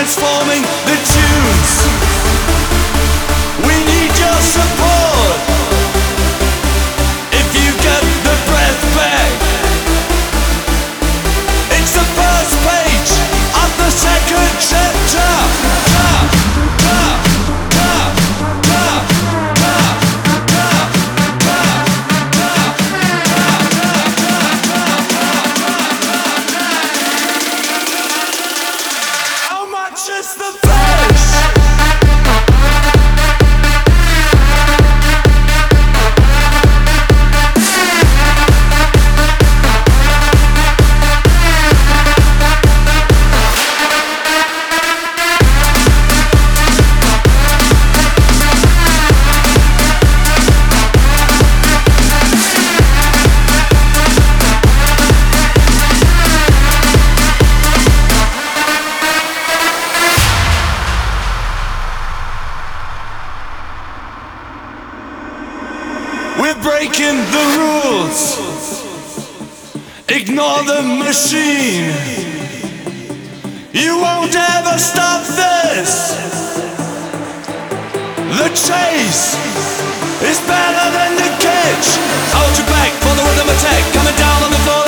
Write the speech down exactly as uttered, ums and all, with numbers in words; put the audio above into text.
transforming the tunes. We need your support. If you get the breath back, it's the first page of the second chapter. Just the face. We're breaking the rules. Ignore the machine. You won't ever stop this. The chase is better than the catch. Hold your back for the rhythm attack. Coming down on the floor.